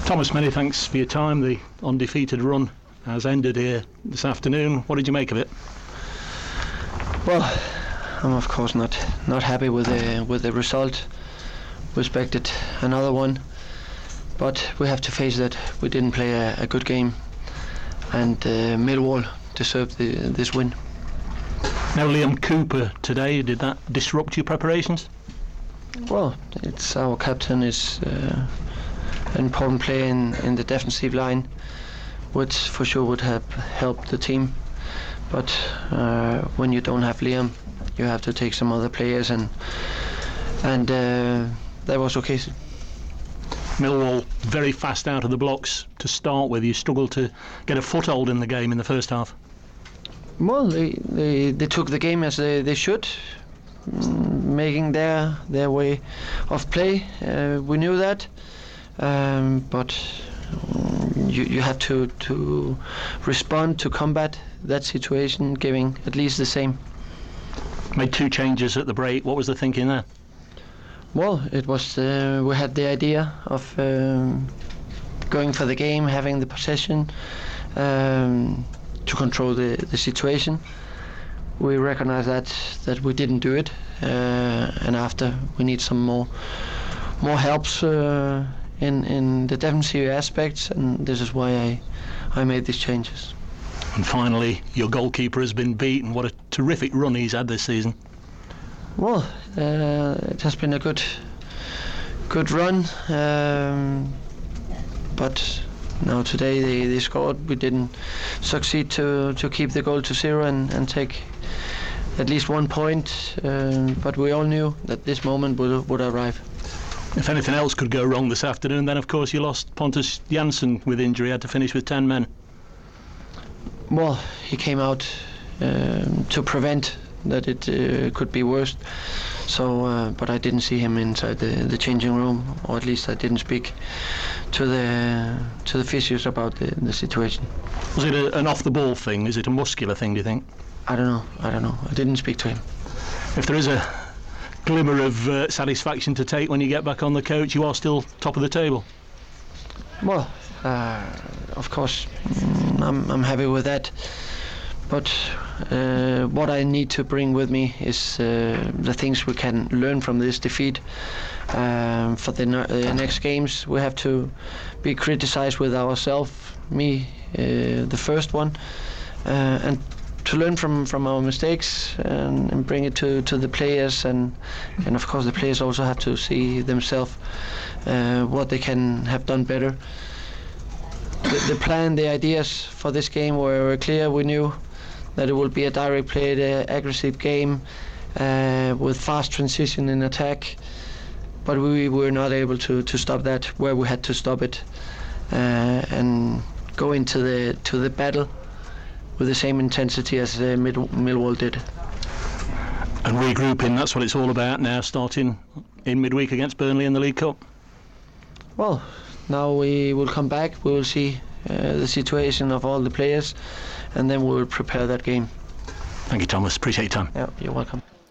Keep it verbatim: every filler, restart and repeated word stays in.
Thomas, many thanks for your time. The undefeated run has ended here this afternoon. What did you make of it? Well, I'm of course not not happy with the with the result. We expected another one, but we have to face that we didn't play a, a good game, and uh, Millwall deserved the, this win. Now, Liam Cooper today, did that disrupt your preparations? Well, it's our captain is uh, an important player in, in the defensive line, which for sure would have helped the team. But uh, when you don't have Liam, you have to take some other players, and and uh, that was okay. Millwall very fast out of the blocks to start with. You struggled to get a foothold in the game in the first half. Well, they they, they took the game as they, they should, making their their way of play. Uh, we knew that, um, but you you have to to respond to combat that situation, giving at least the same. Made two changes at the break. What was the thinking there? Well, it was uh, we had the idea of um, going for the game, having the possession, um, to control the, the situation. We recognize that that we didn't do it, uh, and after we need some more more helps uh, in in the defensive aspects, and this is why I I made these changes. And finally, your goalkeeper has been beaten. What a terrific run he's had this season. Well, uh, it has been a good good run, um, but now today they, they scored. We didn't succeed to, to keep the goal to zero and, and take at least one point, um, but we all knew that this moment would, would arrive. If anything else could go wrong this afternoon, then of course you lost Pontus Jansson with injury, had to finish with ten men. Well, he came out um, to prevent that it uh, could be worse. So, uh, but I didn't see him inside the, the changing room, or at least I didn't speak to the to the physios about the, the situation. Was it a, an off-the-ball thing? Is it a muscular thing, do you think? I don't know. I don't know. I didn't speak to him. If there is a glimmer of uh, satisfaction to take when you get back on the coach, you are still top of the table. Well, uh, of course, mm, I'm I'm happy with that. But uh, what I need to bring with me is uh, the things we can learn from this defeat. Um, for the uh, next games, we have to be criticized with ourselves, me, uh, the first one, uh, and to learn from, from our mistakes and, and bring it to, to the players. And, and of course, the players also have to see themselves uh, what they can have done better. The, the plan, the ideas for this game were clear. We knew that it will be a direct play, the aggressive game uh, with fast transition in attack, but we were not able to, to stop that where we had to stop it, uh, and go into the to the battle with the same intensity as uh, Mid- Millwall did. And regrouping, that's what it's all about now, starting in midweek against Burnley in the League Cup. Well, now we will come back, we will see uh, the situation of all the players, and then we will prepare that game. Thank you, Thomas. Appreciate your time. Yeah, you're welcome.